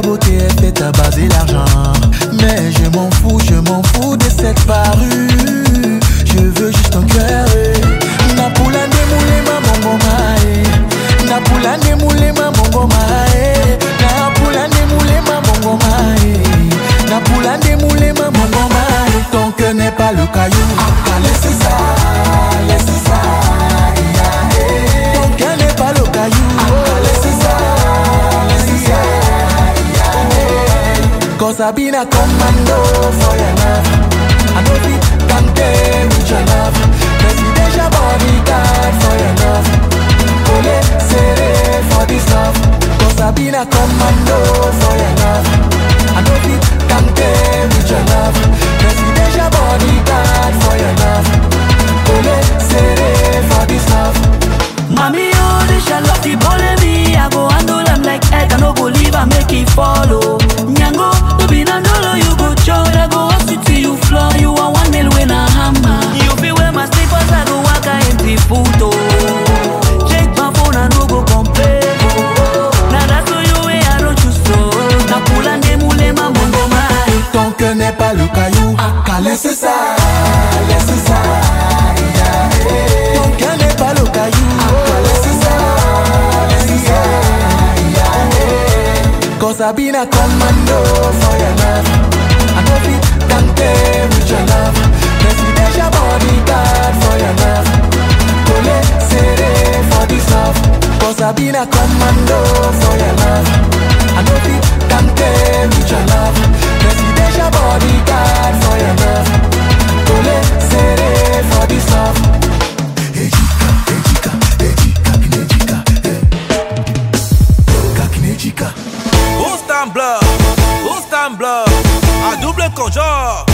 ta beauté est faite à base de l'argent. Mais je m'en fous de cette parure. Je veux juste ton cœur. Napula nemoule ma mongomae. Napula nemoule ma mongomae. Napula nemoule ma mongomae. Napula nemoule ma mongomae. Ton cœur n'est pas le caillou. Laissez ça, laissez ça. Ton cœur n'est pas le caillou. Laissez ça, laissez ça. Cause I been a commando for your love. I know it can take with your love. Presidential bodyguard for your love. Ole seré for this love. Cause I been a commando for your love. I know it can take with your love. Presidential bodyguard for your love. Ole seré for this love. Mommy, oh, this your love, the bully me. I go handle them like egg, I no go leave, I make it follow. Nyango, to be nandolo, you go chow, I go hustle till you floor. You are 1 mil when I hammer. You feel where my slippers, I go walk, I empty food, oh. Check my phone, I no go complain, oh. Now that's who you way, I don't choose so. Napula nemoule ma mongo mai. Ton cœur n'est pas le caillou. Laissez ça, laissez ça. Ton cœur n'est pas le caillou. Laissez ça, laissez ça. Cause I been a commando for your love. I know it can take with your love. Presidential bodyguard for your love. Ole seré for this love. Cause I been a commando for your love. I know it can take with your love. Presidential bodyguard for your love. Ole seré for this love. Ejika, ejika, ejika, kakinejika. Who's Blood? A double conjure.